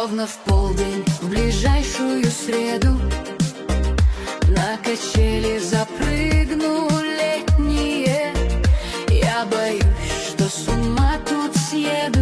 ровно в полдень, в ближайшую среду на качели запрыгну летние. Я боюсь, что с ума тут съеду.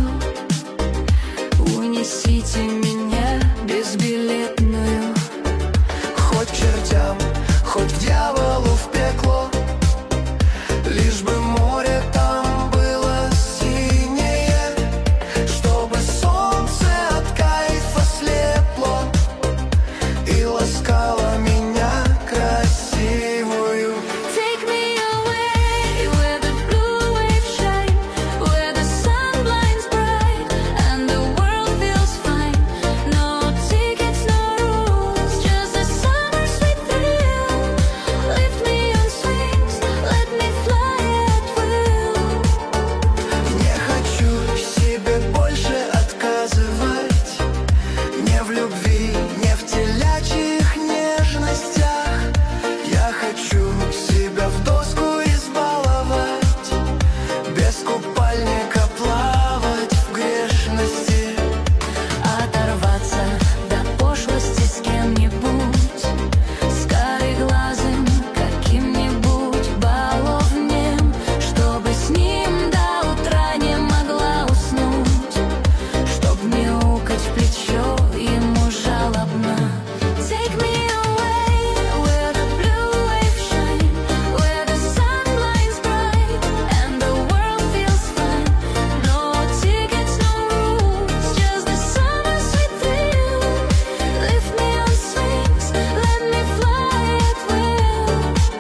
Унесите меня безбилетную. Хоть чертям, хоть дьяволу в пекло, лишь бы море там было синее, чтобы солнце от кайфа слепло и ласкало меня красивую. Take me away where the blue waves shine, where the sun blinds bright and the world feels fine. No tickets, no rules, just a summer sweet thrill. Lift me on swings, let me fly at will. Не хочу себе больше отказывать, не в любви, не в телячьих нежностях. Я хочу себя в доску избаловать, без купальника плавать в грешности. Оторваться до пошлости с кем-нибудь, с кореглазым каким-нибудь баловнем, чтобы с ним до утра не могла уснуть, чтоб мяукать в плечо ему жалобно. Take me away where the blue waves shine, where the sun blinds bright and the world feels fine. No tickets, no rules, just the summer sweet thrill. Lift me on swings, let me fly at will.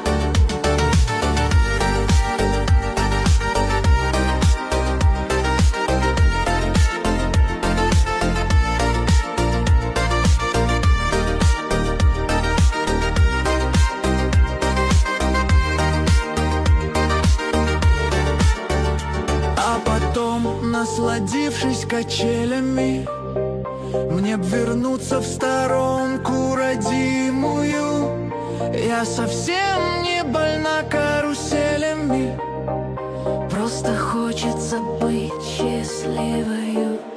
А потом, насладившись качелями, мне б вернуться в сторонку родимую. Я совсем не больна каруселями. Просто хочется быть счастливою.